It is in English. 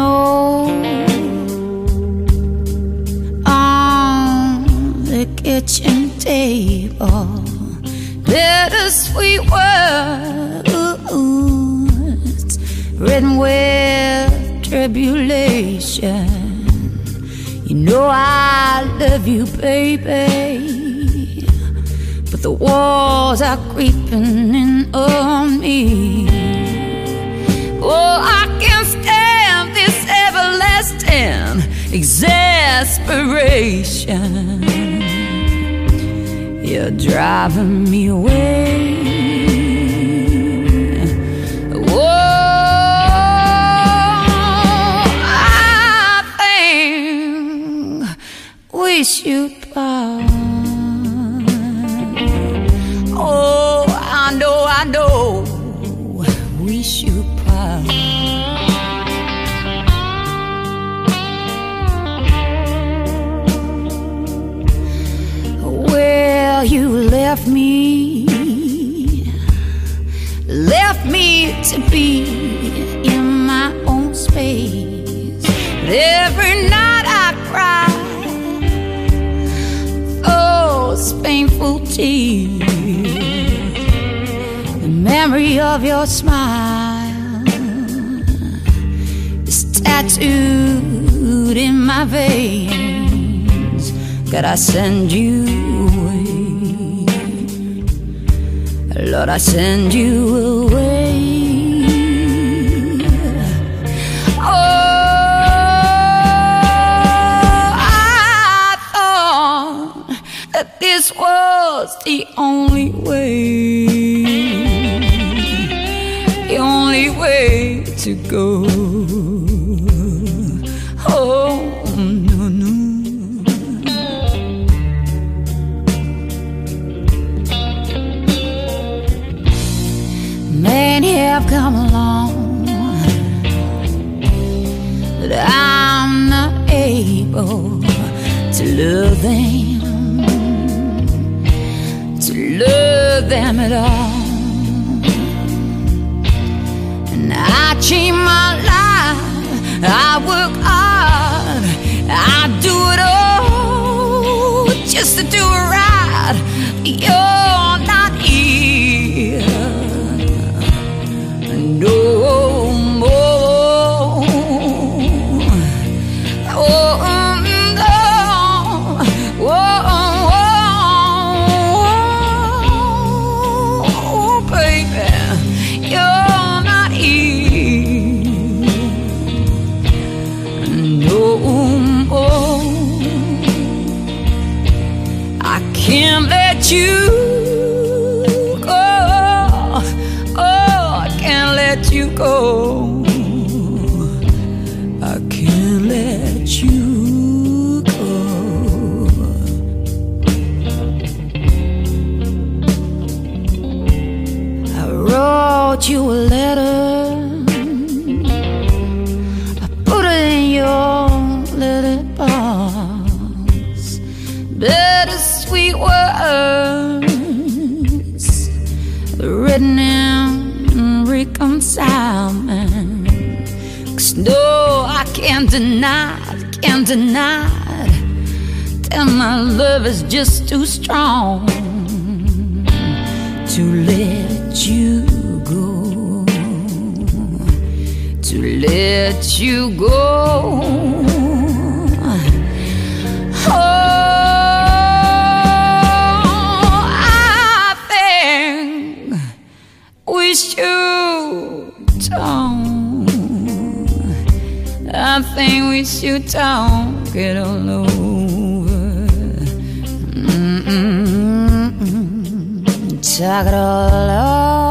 know on the kitchen table, bittersweet words written with tribulation. You know I love you, baby, but the walls are creeping in on me. Oh, I can't stand this everlasting exasperation. You're driving me away. We should part. Oh, I know, we should part. Well, you left me to be in my own space. But every night I cry painful tears. The memory of your smile is tattooed in my veins. God, I send you away. Lord, I send you away. This was the only way to go. Oh, no, no. Many have come along, but I'm not able to love them at all. And I change my life, I work hard, I do it all just to do it right. You're not here no more. Oh, no. Oh, baby, you're not here no more. I can't let you go. Oh, I can't let you go. I can't let you go. I wrote you a letter, I put it in your little box. Bittersweet words written in reconcilement. 'Cause no, I can't deny it. That my love is just too strong to let you go, to let you go. Oh, I think we should talk. I think we should talk it all over. Talk it all over.